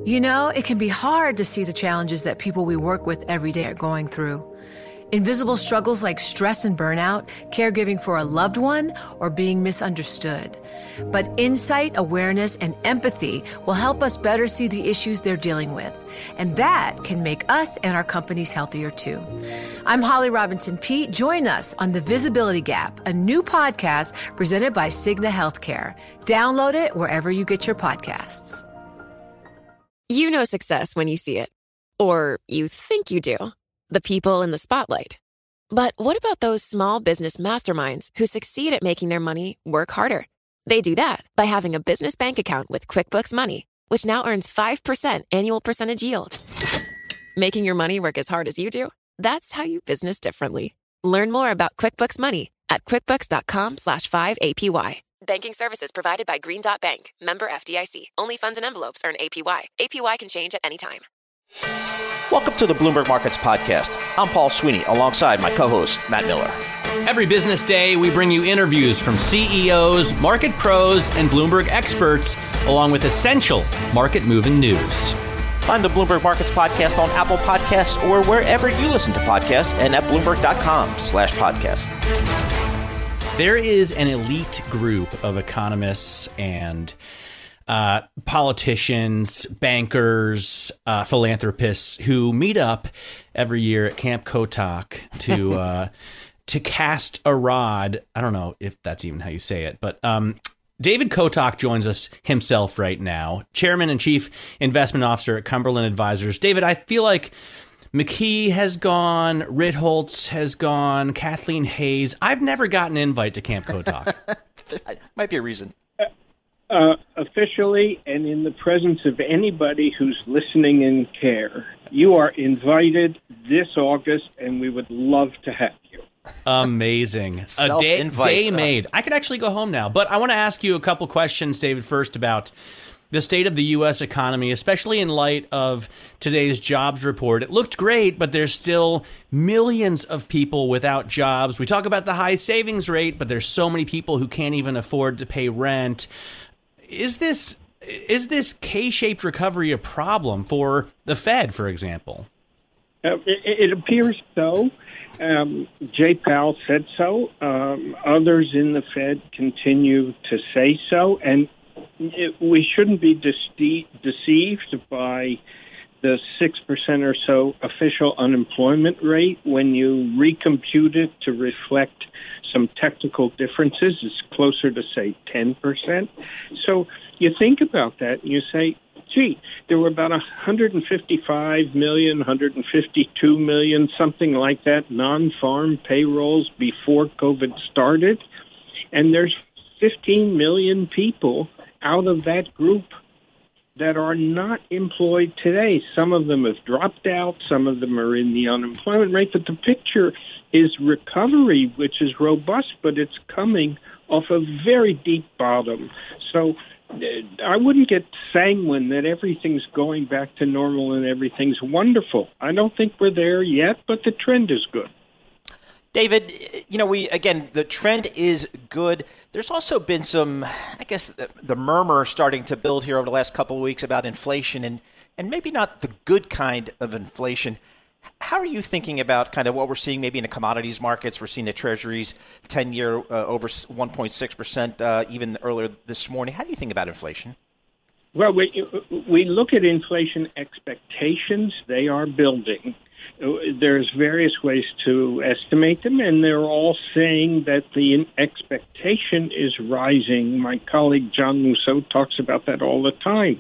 You know, it can be hard to see the challenges that people we work with every day are going through. Invisible struggles like stress and burnout, caregiving for a loved one, or being misunderstood. But insight, awareness, and empathy will help us better see the issues they're dealing with. And that can make us and our companies healthier too. I'm Holly Robinson Peete. Join us on The Visibility Gap, a new podcast presented by Cigna Healthcare. Download it wherever you get your podcasts. You know success when you see it. Or you think you do. The people in the spotlight. But what about those small business masterminds who succeed at making their money work harder? They do that by having a business bank account with QuickBooks Money, which now earns 5% annual percentage yield. Making your money work as hard as you do? That's how you business differently. Learn more about QuickBooks Money at quickbooks.com/5APY. Banking services provided by Green Dot Bank. Member FDIC. Only funds and envelopes earn APY. APY can change at any time. Welcome to the Bloomberg Markets Podcast. I'm Paul Sweeney, alongside my co-host, Matt Miller. Every business day, we bring you interviews from CEOs, market pros, and Bloomberg experts, along with essential market-moving news. Find the Bloomberg Markets Podcast on Apple Podcasts or wherever you listen to podcasts and at Bloomberg.com/podcast. There is an elite group of economists and politicians, bankers, philanthropists who meet up every year at Camp Kotok to cast a rod. I don't know if that's even how you say it, but David Kotok joins us himself right now, Chairman and Chief Investment Officer at Cumberland Advisors. David, I feel like McKee has gone, Ritholtz has gone, Kathleen Hayes. I've never gotten an invite to Camp Kotok. Might be a reason. Officially and in the presence of anybody who's listening and care, you are invited this August, and we would love to have you. Amazing. A day made. I could actually go home now. But I want to ask you a couple questions, David, first about the state of the U.S. economy, especially in light of today's jobs report. It looked great, but there's still millions of people without jobs. We talk about the high savings rate, but there's so many people who can't even afford to pay rent. Is this K-shaped recovery a problem for the Fed, for example? It appears so. Jay Powell said so. Others in the Fed continue to say so. And we shouldn't be deceived by the 6% or so official unemployment rate. When you recompute it to reflect some technical differences, it's closer to, say, 10%. So you think about that and you say, gee, there were about 155 million, 152 million, something like that, non-farm payrolls before COVID started. And there's 15 million people out of that group that are not employed today. Some of them have dropped out. Some of them are in the unemployment rate. But the picture is recovery, which is robust, but it's coming off a very deep bottom. So I wouldn't get sanguine that everything's going back to normal and everything's wonderful. I don't think we're there yet, but the trend is good. David, the trend is good. There's also been some, I guess, the murmur starting to build here over the last couple of weeks about inflation and maybe not the good kind of inflation. How are you thinking about kind of what we're seeing maybe in the commodities markets? We're seeing the Treasuries 10-year over 1.6% even earlier this morning. How do you think about inflation? Well, we look at inflation expectations. They are building. There's various ways to estimate them, and they're all saying that the expectation is rising. My colleague John Musso talks about that all the time.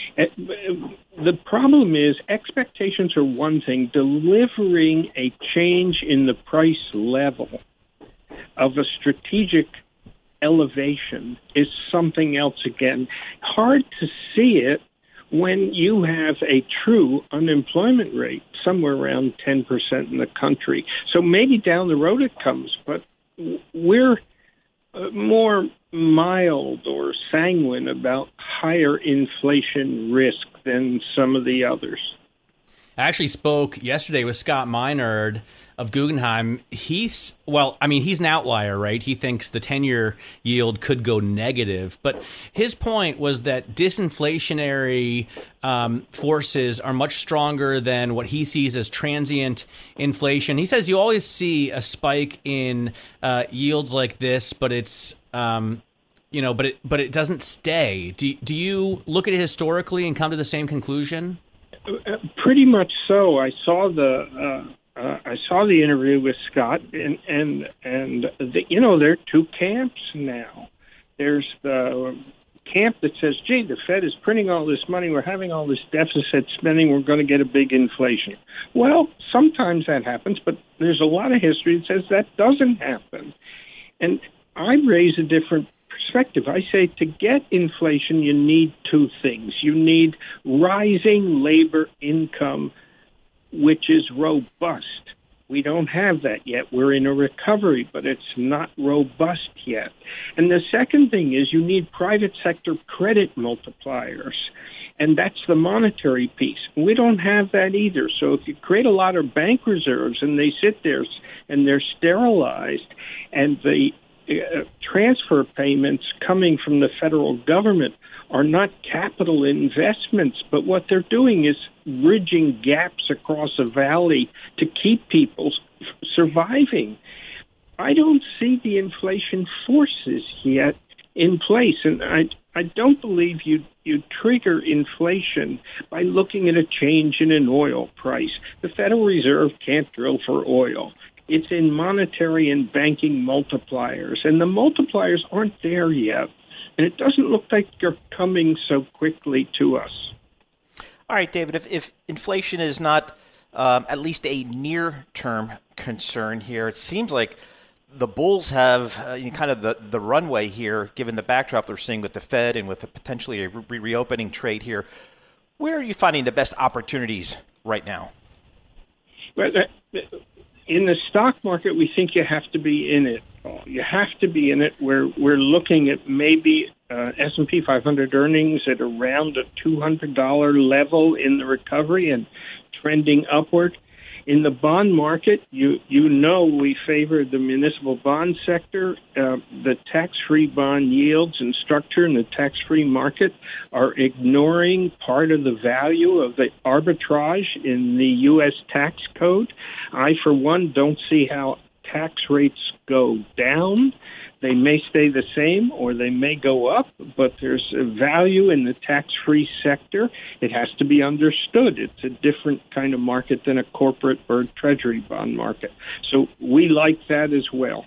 The problem is expectations are one thing. Delivering a change in the price level of a strategic elevation is something else again. Hard to see it when you have a true unemployment rate somewhere around 10% in the country. So maybe down the road it comes, but we're more mild or sanguine about higher inflation risk than some of the others. I actually spoke yesterday with Scott Meinard of Guggenheim. He's an outlier, right? He thinks the 10-year yield could go negative. But his point was that disinflationary forces are much stronger than what he sees as transient inflation. He says you always see a spike in yields like this, but it's but it doesn't stay. Do you look at it historically and come to the same conclusion? Pretty much so. I saw the interview with Scott, and there are two camps now. There's the camp that says, "Gee, the Fed is printing all this money. We're having all this deficit spending. We're going to get a big inflation." Well, sometimes that happens, but there's a lot of history that says that doesn't happen. And I raise a different perspective. I say to get inflation, you need two things. You need rising labor income, which is robust. We don't have that yet. We're in a recovery, but it's not robust yet. And the second thing is you need private sector credit multipliers, and that's the monetary piece. We don't have that either. So if you create a lot of bank reserves and they sit there and they're sterilized, and the transfer payments coming from the federal government are not capital investments, but what they're doing is bridging gaps across a valley to keep people surviving. I don't see the inflation forces yet in place, and I don't believe you trigger inflation by looking at a change in an oil price. The Federal Reserve can't drill for oil. It's in monetary and banking multipliers, and the multipliers aren't there yet. And it doesn't look like they're coming so quickly to us. All right, David, if inflation is not at least a near-term concern here, it seems like the bulls have kind of the runway here, given the backdrop they're seeing with the Fed and with potentially a reopening trade here. Where are you finding the best opportunities right now? Well, in the stock market, we think you have to be in it. You have to be in it. We're looking at maybe S&P 500 earnings at around a $200 level in the recovery and trending upward. In the bond market, we favor the municipal bond sector. The tax-free bond yields and structure in the tax-free market are ignoring part of the value of the arbitrage in the U.S. tax code. I, for one, don't see how tax rates go down. They may stay the same or they may go up, but there's a value in the tax-free sector. It has to be understood. It's a different kind of market than a corporate or treasury bond market. So we like that as well.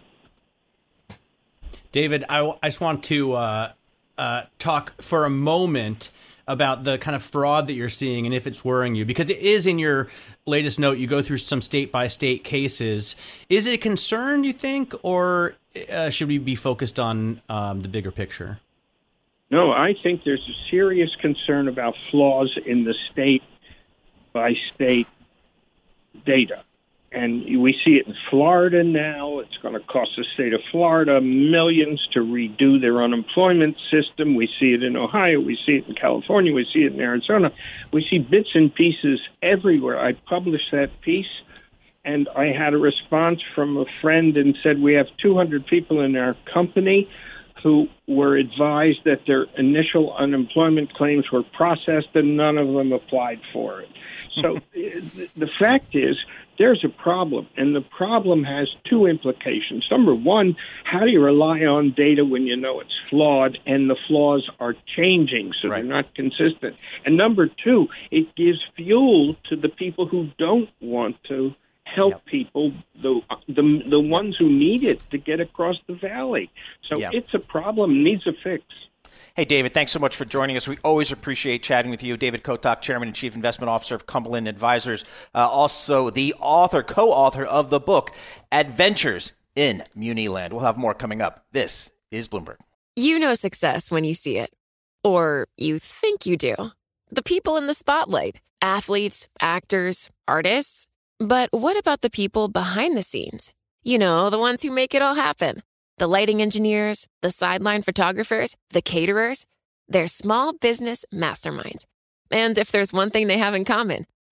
David, I just want to talk for a moment about the kind of fraud that you're seeing and if it's worrying you, because it is in your latest note. You go through some state-by-state cases. Is it a concern, you think, or should we be focused on the bigger picture? No, I think there's a serious concern about flaws in the state-by-state data. And we see it in Florida now. It's going to cost the state of Florida millions to redo their unemployment system. We see it in Ohio. We see it in California. We see it in Arizona. We see bits and pieces everywhere. I published that piece, and I had a response from a friend and said, we have 200 people in our company who were advised that their initial unemployment claims were processed and none of them applied for it. So the fact is, there's a problem, and the problem has two implications. Number one, how do you rely on data when you know it's flawed and the flaws are changing, so they're not consistent? And number two, it gives fuel to the people who don't want to help people, the ones who need it to get across the valley. So it's a problem, needs a fix. Hey, David, thanks so much for joining us. We always appreciate chatting with you. David Kotok, Chairman and Chief Investment Officer of Cumberland Advisors, also the co-author of the book, Adventures in Muniland. We'll have more coming up. This is Bloomberg. You know success when you see it. Or you think you do. The people in the spotlight. Athletes, actors, artists. But what about the people behind the scenes? You know, the ones who make it all happen. The lighting engineers, the sideline photographers, the caterers. They're small business masterminds. And if there's one thing they have in common,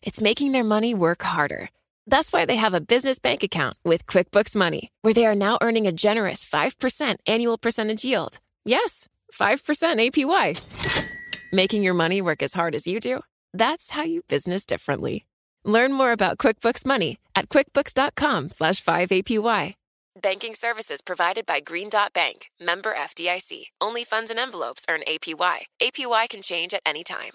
It's making their money work harder. That's why they have a business bank account with QuickBooks Money, where they are now earning a generous 5% annual percentage yield. Yes, 5% APY. Making your money work as hard as you do? That's how you business differently. Learn more about QuickBooks Money at quickbooks.com/5APY. Banking services provided by Green Dot Bank, member FDIC. Only funds and envelopes earn APY. APY can change at any time.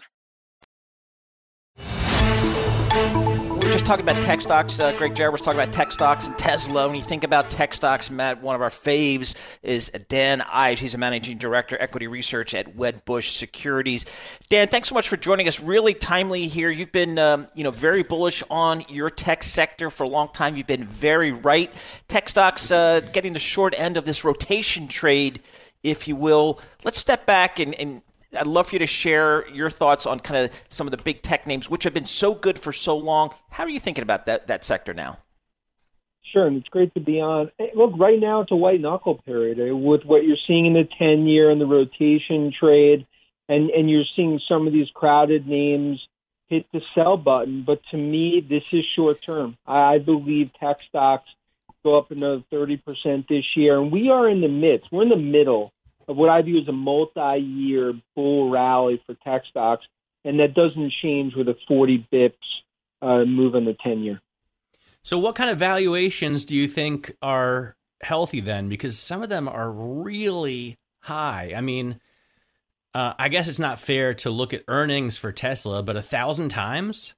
We're just talking about tech stocks. Greg Jarrett was talking about tech stocks and Tesla. When you think about tech stocks, Matt, one of our faves is Dan Ives. He's a managing director, equity research at Wedbush Securities. Dan, thanks so much for joining us. Really timely here. You've been, very bullish on your tech sector for a long time. You've been very right. Tech stocks getting the short end of this rotation trade, if you will. Let's step back and I'd love for you to share your thoughts on kind of some of the big tech names, which have been so good for so long. How are you thinking about that sector now? Sure, and it's great to be on. Look, right now it's a white knuckle period with what you're seeing in the 10-year and the rotation trade, and you're seeing some of these crowded names hit the sell button. But to me, this is short term. I believe tech stocks go up another 30% this year, and we are in the midst. We're in the middle of what I view as a multi-year bull rally for tech stocks, and that doesn't change with a 40 bips move on the 10-year. So what kind of valuations do you think are healthy then? Because some of them are really high. I mean, I guess it's not fair to look at earnings for Tesla, but 1,000 times?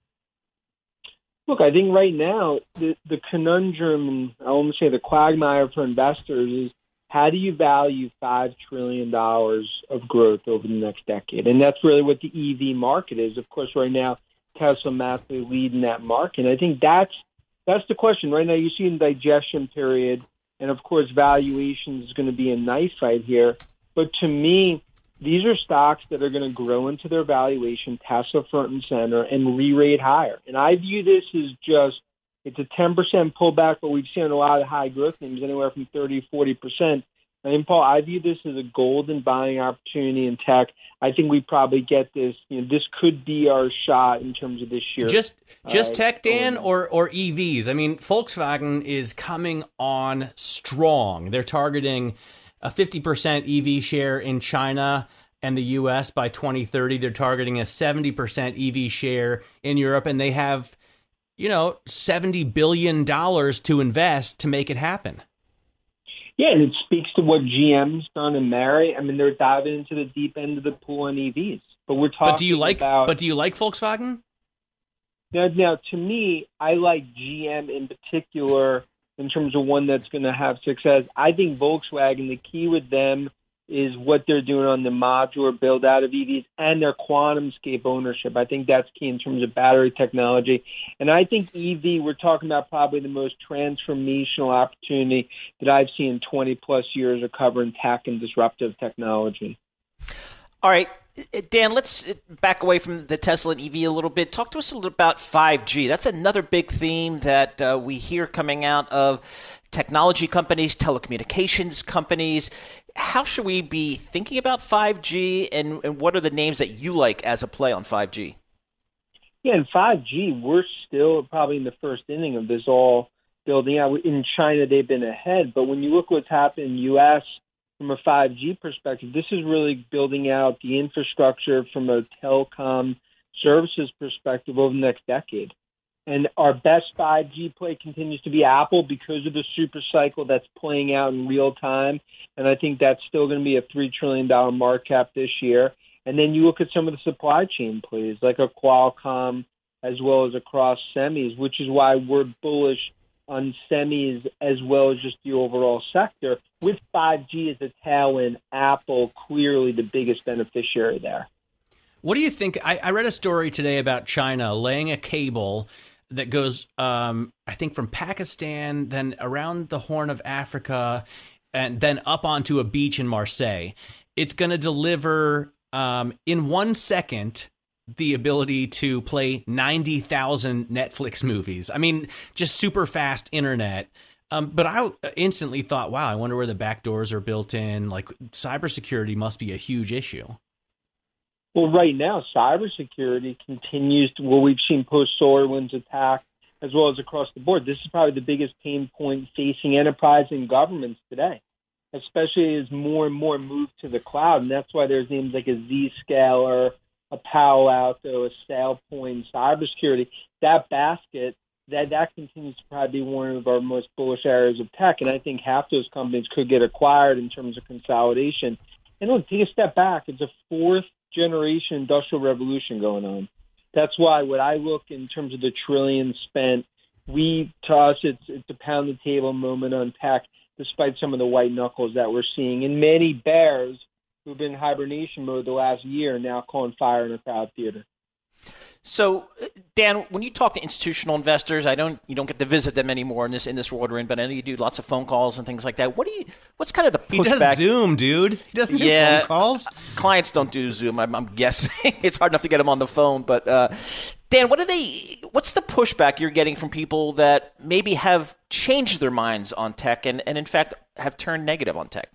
Look, I think right now the conundrum, and I almost say the quagmire for investors is, how do you value $5 trillion of growth over the next decade? And that's really what the EV market is. Of course, right now, Tesla massively leading that market. And I think that's the question. Right now, you see a digestion period, and of course, valuation is going to be a knife fight here. But to me, these are stocks that are going to grow into their valuation, Tesla front and center, and re-rate higher. And I view this as it's a 10% pullback, but we've seen a lot of high growth names, anywhere from 30, 40%. I mean, Paul, I view this as a golden buying opportunity in tech. I think we probably get this. This could be our shot in terms of this year. Just tech, Dan, or EVs? I mean, Volkswagen is coming on strong. They're targeting a 50% EV share in China and the U.S. by 2030. They're targeting a 70% EV share in Europe, and they have $70 billion to invest to make it happen. Yeah, and it speaks to what GM's done in Mary. I mean, they're diving into the deep end of the pool on EVs. But we're talking But do you like Volkswagen? Now, to me, I like GM in particular in terms of one that's going to have success. I think Volkswagen, the key with them is what they're doing on the modular build out of EVs and their QuantumScape ownership. I think that's key in terms of battery technology. And I think EV, we're talking about probably the most transformational opportunity that I've seen in 20 plus years of covering tech and disruptive technology. All right, Dan, let's back away from the Tesla and EV a little bit. Talk to us a little about 5G. That's another big theme that we hear coming out of technology companies, telecommunications companies. How should we be thinking about 5G, and what are the names that you like as a play on 5G? Yeah, in 5G, we're still probably in the first inning of this all building out. In China, they've been ahead. But when you look what's happened in the U.S., from a 5G perspective, this is really building out the infrastructure from a telecom services perspective over the next decade. And our best 5G play continues to be Apple because of the super cycle that's playing out in real time. And I think that's still going to be a $3 trillion market cap this year. And then you look at some of the supply chain plays like a Qualcomm as well as across semis, which is why we're bullish on semis as well as just the overall sector. With 5G as a tailwind, Apple clearly the biggest beneficiary there. What do you think? I read a story today about China laying a cable that goes, I think, from Pakistan, then around the Horn of Africa, and then up onto a beach in Marseille. It's going to deliver in 1 second the ability to play 90,000 Netflix movies. I mean, just super fast internet. But I instantly thought, wow, I wonder where the back doors are built in. Like, cybersecurity must be a huge issue. Well, right now, cybersecurity continues to, well, we've seen post-SolarWinds attack as well as across the board. This is probably the biggest pain point facing enterprise and governments today, especially as more and more move to the cloud. And that's why there's names like a Zscaler, a Palo Alto, a SailPoint, cybersecurity. That basket, that continues to probably be one of our most bullish areas of tech. And I think half those companies could get acquired in terms of consolidation. And look, take a step back. It's a fourth generation industrial revolution going on. That's why when I look in terms of the trillion spent, to us, it's a pound the table moment on tech, despite some of the white knuckles that we're seeing. And many bears who've been in hibernation mode the last year are now calling fire in a crowd theater. So, Dan, when you talk to institutional investors, you don't get to visit them anymore in this world we're in, but I know you do lots of phone calls and things like that. What's kind of the pushback? He does Zoom, dude. He doesn't do phone calls. Clients don't do Zoom. I'm guessing it's hard enough to get them on the phone. But Dan, what's the pushback you're getting from people that maybe have changed their minds on tech and in fact have turned negative on tech?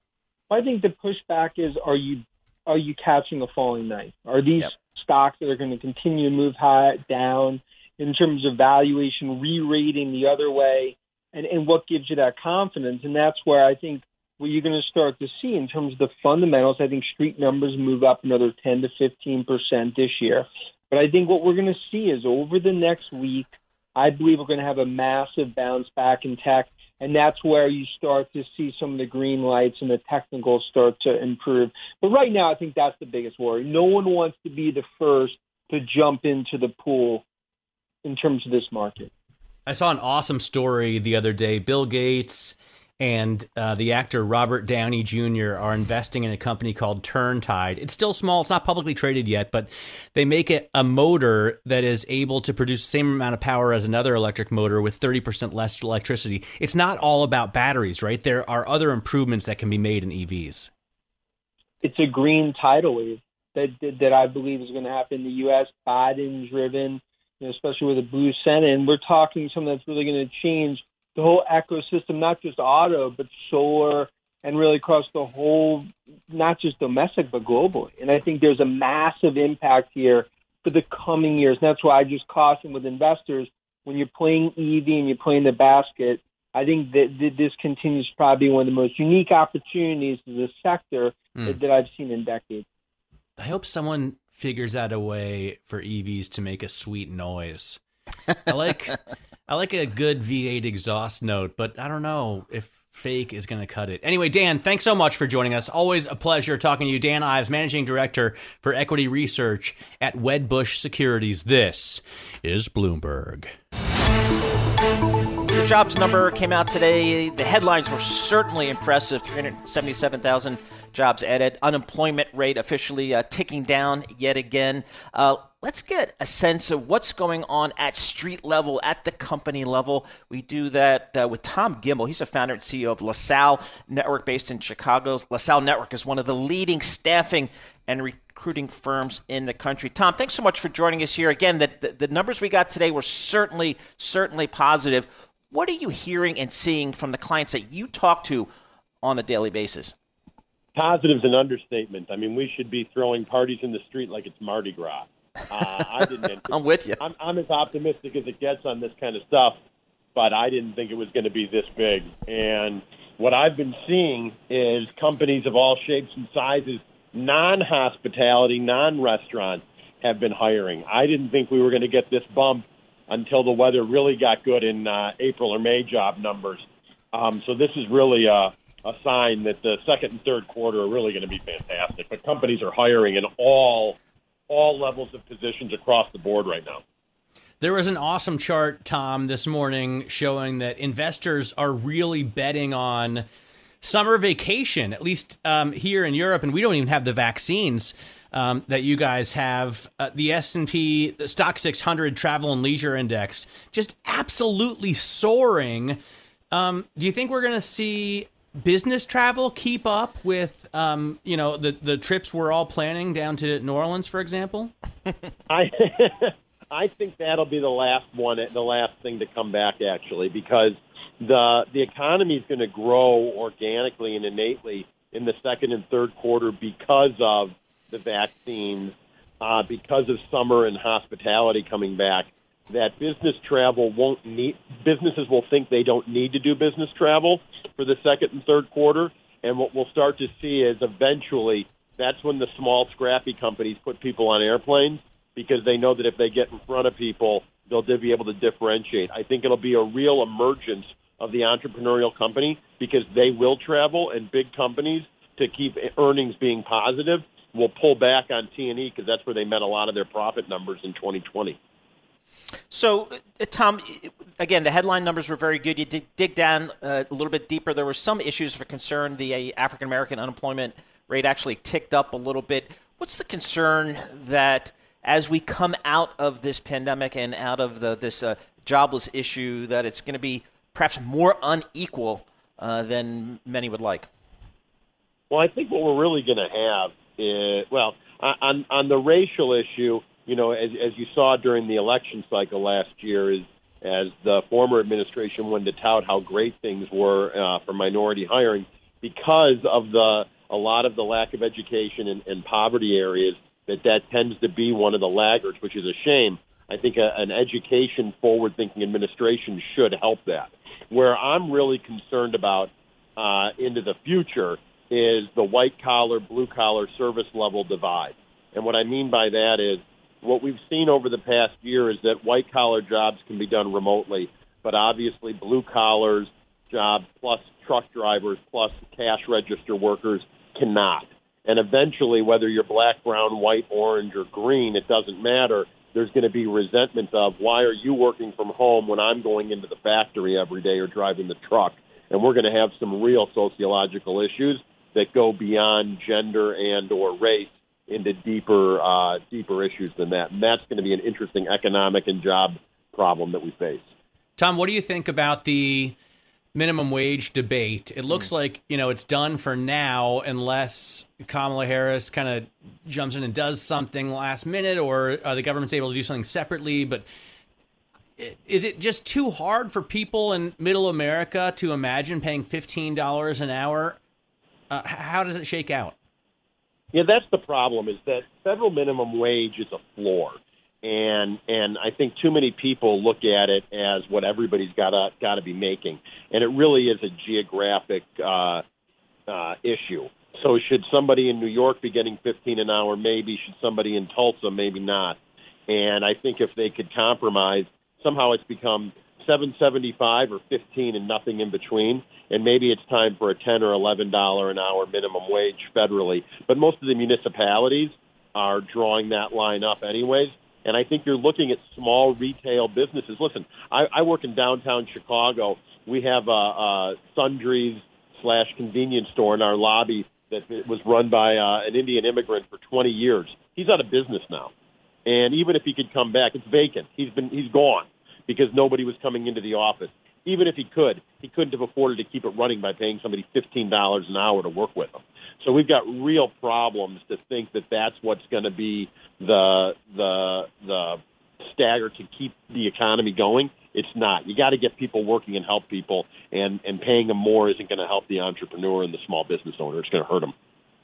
I think the pushback is: Are you catching a falling knife? Are these stocks that are going to continue to move down in terms of valuation, re-rating the other way, and what gives you that confidence? And that's where I think what you're going to start to see in terms of the fundamentals. I think street numbers move up another 10 to 15% this year. But I think what we're going to see is over the next week, I believe we're going to have a massive bounce back in tech. And that's where you start to see some of the green lights and the technicals start to improve. But right now, I think that's the biggest worry. No one wants to be the first to jump into the pool in terms of this market. I saw an awesome story the other day. Bill Gates and the actor Robert Downey Jr. are investing in a company called Turntide. It's still small. It's not publicly traded yet, but they make it a motor that is able to produce the same amount of power as another electric motor with 30% less electricity. It's not all about batteries, right? There are other improvements that can be made in EVs. It's a green tidal wave that I believe is going to happen in the U.S. Biden-driven, especially with a blue Senate. And we're talking something that's really going to change the whole ecosystem, not just auto, but solar, and really across the whole, not just domestic, but globally. And I think there's a massive impact here for the coming years. And that's why I just caution with investors, when you're playing EV and you're playing the basket, I think that this continues to probably be one of the most unique opportunities to the sector that I've seen in decades. I hope someone figures out a way for EVs to make a sweet noise. I like a good V8 exhaust note, but I don't know if fake is going to cut it. Anyway, Dan, thanks so much for joining us. Always a pleasure talking to you. Dan Ives, Managing Director for Equity Research at Wedbush Securities. This is Bloomberg. The jobs number came out today. The headlines were certainly impressive. 377,000 jobs added. Unemployment rate officially ticking down yet again. Let's get a sense of what's going on at street level, at the company level. We do that with Tom Gimbel. He's the founder and CEO of LaSalle Network based in Chicago. LaSalle Network is one of the leading staffing and recruiting firms in the country. Tom, thanks so much for joining us here. Again, the numbers we got today were certainly positive. What are you hearing and seeing from the clients that you talk to on a daily basis? Positive's an understatement. I mean, we should be throwing parties in the street like it's Mardi Gras. I didn't. I'm with you. I'm as optimistic as it gets on this kind of stuff, but I didn't think it was going to be this big. And what I've been seeing is companies of all shapes and sizes, non-hospitality, non-restaurant, have been hiring. I didn't think we were going to get this bump until the weather really got good in April or May job numbers. So this is really a sign that the second and third quarter are really going to be fantastic. But companies are hiring in all levels of positions across the board right now. There was an awesome chart, Tom, this morning showing that investors are really betting on summer vacation, at least here in Europe, and we don't even have the vaccines that you guys have. The S&P, the Stock 600 Travel and Leisure Index, just absolutely soaring. Do you think we're going to see business travel keep up with, the trips we're all planning down to New Orleans, for example? I think that'll be the last thing to come back, actually, because the economy is going to grow organically and innately in the second and third quarter because of the vaccines, because of summer and hospitality coming back, that businesses will think they don't need to do business travel for the second and third quarter. And what we'll start to see is eventually that's when the small, scrappy companies put people on airplanes, because they know that if they get in front of people, they'll be able to differentiate. I think it'll be a real emergence of the entrepreneurial company, because they will travel, and big companies, to keep earnings being positive, will pull back on T&E, because that's where they met a lot of their profit numbers in 2020. So, Tom, again, the headline numbers were very good. You did dig down a little bit deeper. There were some issues for concern. The African-American unemployment rate actually ticked up a little bit. What's the concern that as we come out of this pandemic and out of this jobless issue, that it's going to be perhaps more unequal than many would like? Well, I think what we're really going to have is, on the racial issue, as you saw during the election cycle last year, is as the former administration wanted to tout how great things were for minority hiring, because of a lot of the lack of education and poverty areas, that tends to be one of the laggards, which is a shame. I think an education forward-thinking administration should help that. Where I'm really concerned about into the future is the white-collar, blue-collar service level divide. And what I mean by that is, what we've seen over the past year is that white-collar jobs can be done remotely, but obviously blue-collar jobs plus truck drivers plus cash register workers cannot. And eventually, whether you're black, brown, white, orange, or green, it doesn't matter. There's going to be resentment of, why are you working from home when I'm going into the factory every day or driving the truck? And we're going to have some real sociological issues that go beyond gender and or race into deeper issues than that. And that's going to be an interesting economic and job problem that we face. Tom, what do you think about the minimum wage debate? It looks like, it's done for now, unless Kamala Harris kind of jumps in and does something last minute, or the government's able to do something separately. But is it just too hard for people in middle America to imagine paying $15 an hour? How does it shake out? Yeah, that's the problem, is that federal minimum wage is a floor. And I think too many people look at it as what everybody's got to be making, and it really is a geographic issue. So should somebody in New York be getting $15 an hour? Maybe. Should somebody in Tulsa? Maybe not. And I think if they could compromise, somehow it's become $7.75 or $15 and nothing in between. And maybe it's time for a $10 or $11 an hour minimum wage federally. But most of the municipalities are drawing that line up anyways. And I think you're looking at small retail businesses. Listen, I work in downtown Chicago. We have a Sundries/convenience store in our lobby that was run by an Indian immigrant for 20 years. He's out of business now. And even if he could come back, it's vacant. He's gone because nobody was coming into the office. Even if he couldn't have afforded to keep it running by paying somebody $15 an hour to work with him. So we've got real problems to think that that's what's going to be the stagger to keep the economy going. It's not. You got to get people working and help people, and paying them more isn't going to help the entrepreneur and the small business owner. It's going to hurt them.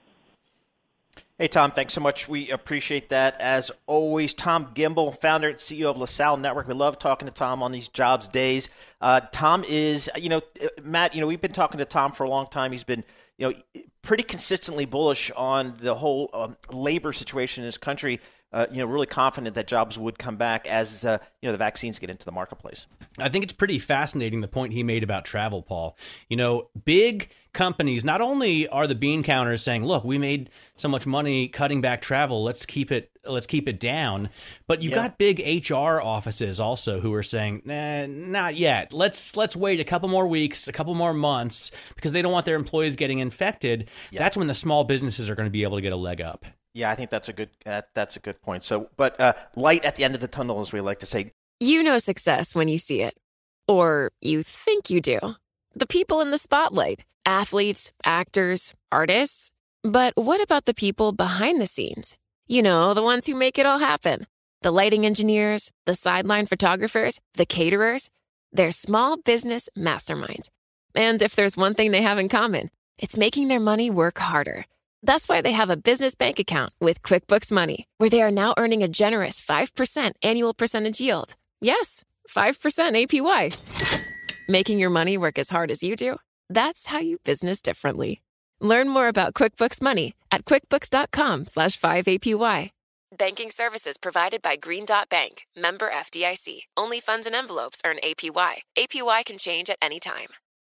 Hey, Tom, thanks so much. We appreciate that. As always, Tom Gimbel, founder and CEO of LaSalle Network. We love talking to Tom on these jobs days. Tom is, Matt, we've been talking to Tom for a long time. He's been, pretty consistently bullish on the whole labor situation in this country. Really confident that jobs would come back as the vaccines get into the marketplace. I think it's pretty fascinating, the point he made about travel, Paul. Big companies, not only are the bean counters saying, look, we made so much money cutting back travel, let's keep it down. But you've got big HR offices also who are saying, nah, not yet. Let's wait a couple more weeks, a couple more months, because they don't want their employees getting infected. Yep. That's when the small businesses are going to be able to get a leg up. Yeah, I think that's a good point. So, but light at the end of the tunnel, as we like to say. Success when you see it. Or you think you do. The people in the spotlight. Athletes, actors, artists. But what about the people behind the scenes? The ones who make it all happen. The lighting engineers, the sideline photographers, the caterers. They're small business masterminds. And if there's one thing they have in common, it's making their money work harder. That's why they have a business bank account with QuickBooks Money, where they are now earning a generous 5% annual percentage yield. Yes, 5% APY. Making your money work as hard as you do? That's how you business differently. Learn more about QuickBooks Money at quickbooks.com/5APY. Banking services provided by Green Dot Bank, member FDIC. Only funds and envelopes earn APY. APY can change at any time.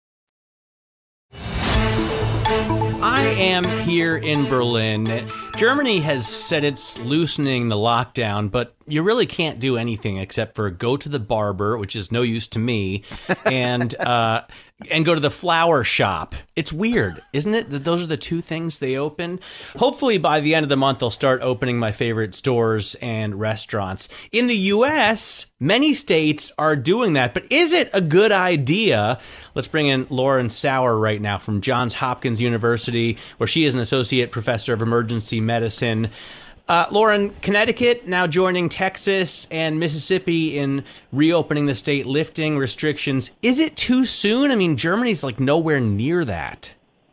I am here in Berlin. Germany has said it's loosening the lockdown, but you really can't do anything except for go to the barber, which is no use to me, and go to the flower shop. It's weird, isn't it, that those are the two things they open? Hopefully by the end of the month, they'll start opening my favorite stores and restaurants. In the U.S., many states are doing that, but is it a good idea? Let's bring in Lauren Sauer right now from Johns Hopkins University, where she is an associate professor of emergency medicine. Lauren, Connecticut now joining Texas and Mississippi in reopening the state, lifting restrictions. Is it too soon? I mean, Germany's like nowhere near that.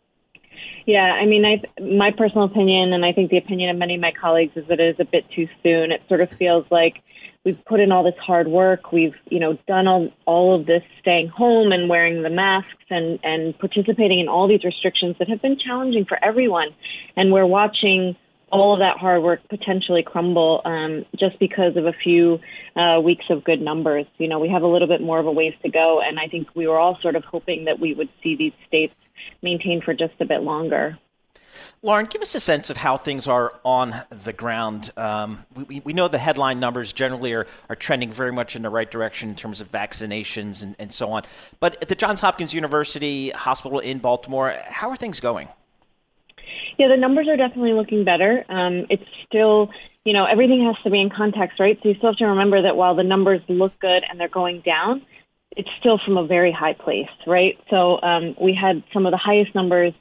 Yeah, I mean, my personal opinion, and I think the opinion of many of my colleagues, is that it is a bit too soon. It sort of feels like we've put in all this hard work. We've, done all of this staying home and wearing the masks and participating in all these restrictions that have been challenging for everyone. And we're watching all of that hard work potentially crumble just because of a few weeks of good numbers. We have a little bit more of a ways to go, and I think we were all sort of hoping that we would see these states maintain for just a bit longer. Lauren, give us a sense of how things are on the ground. We know the headline numbers generally are trending very much in the right direction in terms of vaccinations and so on. But at the Johns Hopkins University Hospital in Baltimore, how are things going? Yeah, the numbers are definitely looking better. It's still, everything has to be in context, right? So you still have to remember that while the numbers look good and they're going down, it's still from a very high place, right? So we had some of the highest numbers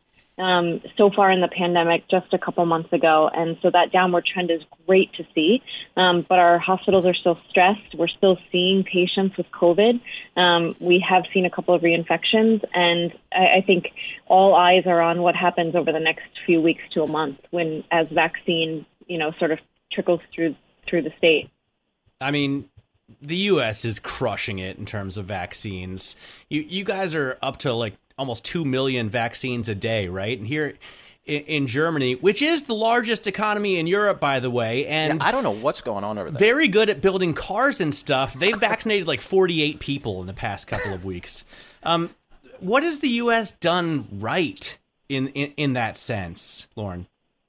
so far in the pandemic just a couple months ago. And so that downward trend is great to see. But our hospitals are still stressed. We're still seeing patients with COVID. We have seen a couple of reinfections. And I think all eyes are on what happens over the next few weeks to a month as vaccine, sort of trickles through the state. I mean, the U.S. is crushing it in terms of vaccines. You guys are up to like almost 2 million vaccines a day, right? And here in Germany, which is the largest economy in Europe, by the way, and I don't know what's going on over there. Very good at building cars and stuff. They've vaccinated like 48 people in the past couple of weeks. What has the U.S. done right in that sense, Lauren?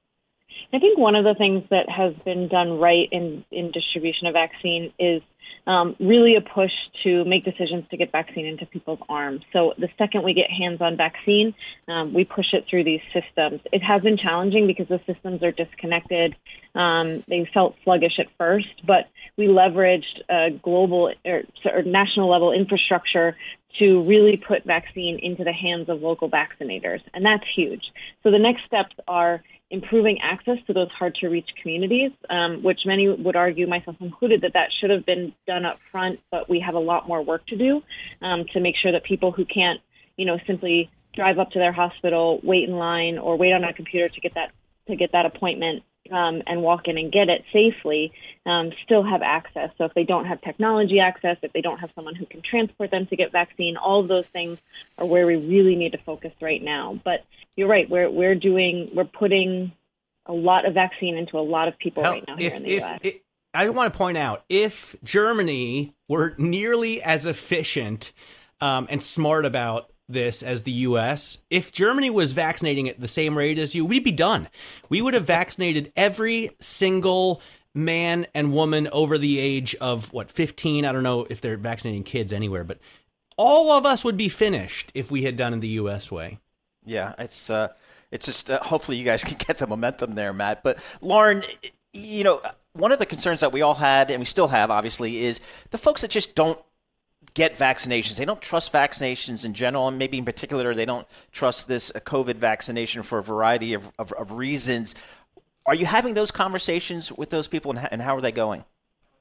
I think one of the things that has been done right in distribution of vaccine is really a push to make decisions to get vaccine into people's arms. So the second we get hands-on vaccine, we push it through these systems. It has been challenging because the systems are disconnected. They felt sluggish at first, but we leveraged global or national level infrastructure to really put vaccine into the hands of local vaccinators. And that's huge. So the next steps are improving access to those hard-to-reach communities, which many would argue, myself included, that should have been done up front, but we have a lot more work to do to make sure that people who can't, simply drive up to their hospital, wait in line, or wait on a computer to get that appointment and walk in and get it safely, still have access. So if they don't have technology access, if they don't have someone who can transport them to get vaccine, all of those things are where we really need to focus right now. But you're right, we're putting a lot of vaccine into a lot of people right now here in the U.S. I want to point out, if Germany were nearly as efficient and smart about this as the U.S., if Germany was vaccinating at the same rate as you, we'd be done. We would have vaccinated every single man and woman over the age of, 15? I don't know if they're vaccinating kids anywhere, but all of us would be finished if we had done it the U.S. way. Yeah, it's just hopefully you guys can get the momentum there, Matt. But Lauren, one of the concerns that we all had, and we still have, obviously, is the folks that just don't get vaccinations. They don't trust vaccinations in general, and maybe in particular, they don't trust this COVID vaccination for a variety of reasons. Are you having those conversations with those people, and how are they going?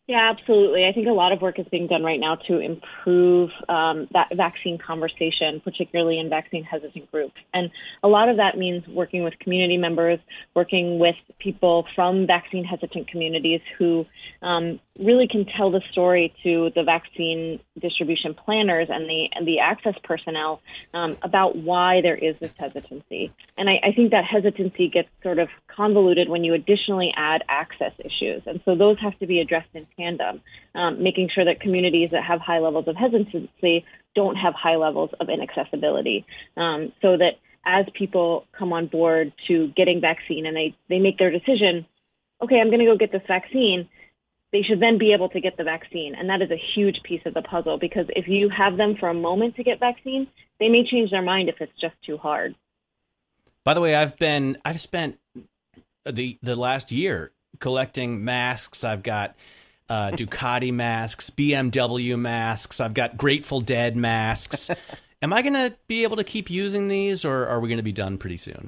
Yeah, absolutely. I think a lot of work is being done right now to improve that vaccine conversation, particularly in vaccine-hesitant groups. And a lot of that means working with community members, working with people from vaccine-hesitant communities who really can tell the story to the vaccine distribution planners and the access personnel about why there is this hesitancy. And I think that hesitancy gets sort of convoluted when you additionally add access issues. And so those have to be addressed in tandem, making sure that communities that have high levels of hesitancy don't have high levels of inaccessibility, so that as people come on board to getting vaccine and they make their decision, okay, I'm going to go get this vaccine, they should then be able to get the vaccine. And that is a huge piece of the puzzle, because if you have them for a moment to get vaccine, they may change their mind if it's just too hard. By the way, I've spent the last year collecting masks. I've got Ducati masks, BMW masks. I've got Grateful Dead masks. Am I going to be able to keep using these, or are we going to be done pretty soon?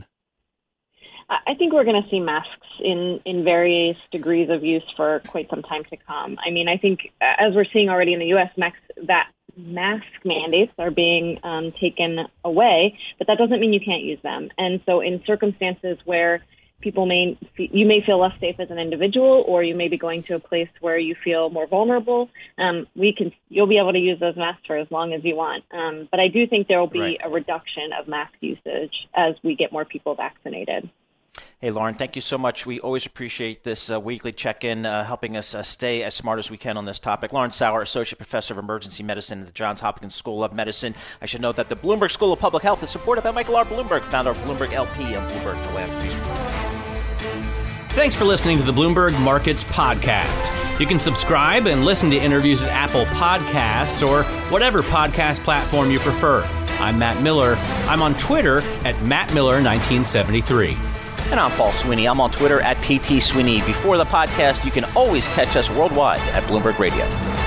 I think we're going to see masks in various degrees of use for quite some time to come. I mean, I think as we're seeing already in the U.S., that mask mandates are being taken away, but that doesn't mean you can't use them. And so in circumstances where you may feel less safe as an individual, or you may be going to a place where you feel more vulnerable, you'll be able to use those masks for as long as you want. But I do think there will be a reduction of mask usage as we get more people vaccinated. Hey, Lauren, thank you so much. We always appreciate this weekly check-in, helping us stay as smart as we can on this topic. Lauren Sauer, Associate Professor of Emergency Medicine at the Johns Hopkins School of Medicine. I should note that the Bloomberg School of Public Health is supported by Michael R. Bloomberg, founder of Bloomberg LP and Bloomberg Philanthropies. Thanks for listening to the Bloomberg Markets Podcast. You can subscribe and listen to interviews at Apple Podcasts or whatever podcast platform you prefer. I'm Matt Miller. I'm on Twitter at MattMiller1973. And I'm Paul Sweeney. I'm on Twitter at PT Sweeney. Before the podcast, you can always catch us worldwide at Bloomberg Radio.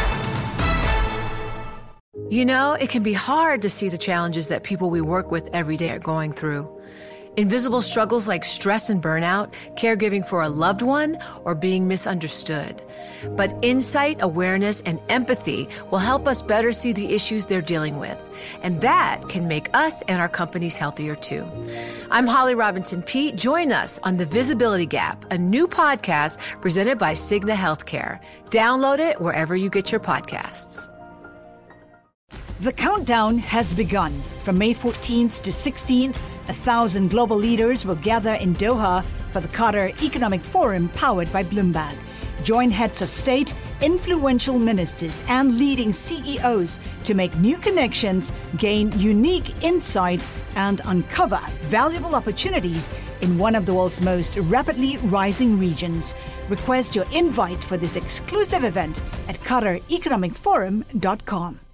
You know, it can be hard to see the challenges that people we work with every day are going through. Invisible struggles like stress and burnout, caregiving for a loved one, or being misunderstood. But insight, awareness, and empathy will help us better see the issues they're dealing with. And that can make us and our companies healthier too. I'm Holly Robinson Peete. Join us on The Visibility Gap, a new podcast presented by Cigna Healthcare. Download it wherever you get your podcasts. The countdown has begun. From May 14th to 16th, 1,000 global leaders will gather in Doha for the Qatar Economic Forum powered by Bloomberg. Join heads of state, influential ministers, and leading CEOs to make new connections, gain unique insights, and uncover valuable opportunities in one of the world's most rapidly rising regions. Request your invite for this exclusive event at QatarEconomicForum.com.